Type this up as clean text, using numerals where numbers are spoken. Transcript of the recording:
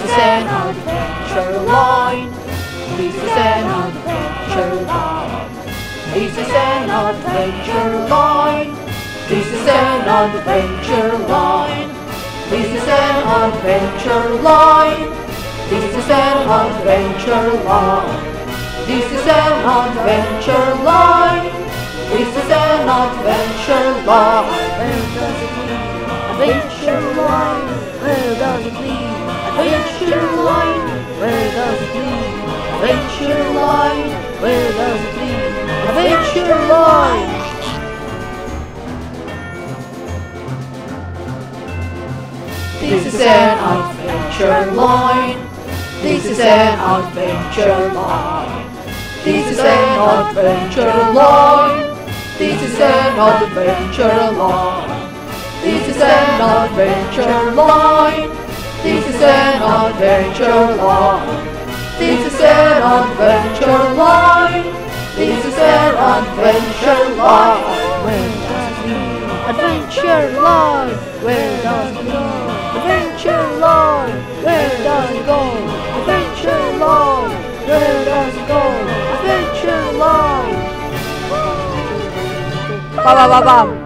is an adventure line. This is an adventure line. This is an adventure line. This is an adventure line. This is an adventure line. This is an adventure line. This is an adventure line. This is an adventure line. Where does it lead? Adventure line. Where does it lead? Adventure line. Where does it lead? Adventure line. Where does it lead? Adventure line. This is an adventure line. This is an adventure line. This is an adventure line. This is an adventure line. This is an adventure line. This is an adventure line. This is an adventure line. This is an adventure line. Where does it lead? Adventure line. Where does it lead? Adventure line. Where does it go? Adventure line. Where does it go? Adventure line. Ba ba ba ba.